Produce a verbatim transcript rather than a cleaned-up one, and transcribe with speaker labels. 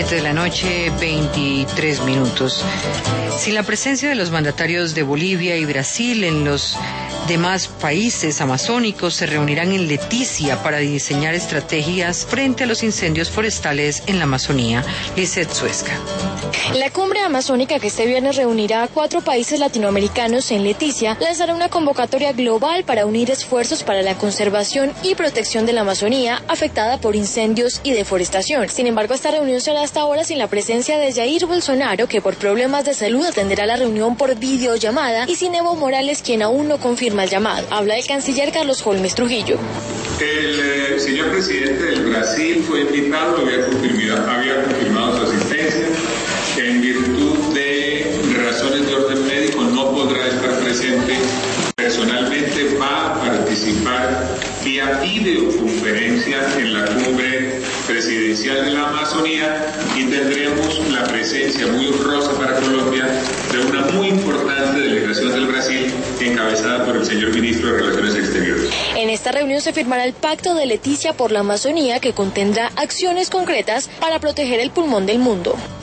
Speaker 1: siete de la noche, veintitrés minutos. Sin la presencia de los mandatarios de Bolivia y Brasil, en los demás países amazónicos se reunirán en Leticia para diseñar estrategias frente a los incendios forestales en la Amazonía. Lizeth Suesca.
Speaker 2: La cumbre amazónica que este viernes reunirá a cuatro países latinoamericanos en Leticia lanzará una convocatoria global para unir esfuerzos para la conservación y protección de la Amazonía afectada por incendios y deforestación. Sin embargo, esta reunión será hasta ahora sin la presencia de Jair Bolsonaro, que por problemas de salud atenderá la reunión por videollamada, y sin Evo Morales, quien aún no confirma el llamado. Habla el canciller Carlos Holmes Trujillo.
Speaker 3: El eh, señor presidente del Brasil fue invitado, había confirmado, había confirmado su asistencia. En virtud de razones de orden médico no podrá estar presente personalmente, va a participar vía videoconferencia en la cumbre presidencial de la Amazonía y tendremos la presencia muy honrosa para Colombia de una muy importante delegación del Brasil encabezada por el señor ministro de Relaciones Exteriores.
Speaker 2: En esta reunión se firmará el Pacto de Leticia por la Amazonía, que contendrá acciones concretas para proteger el pulmón del mundo.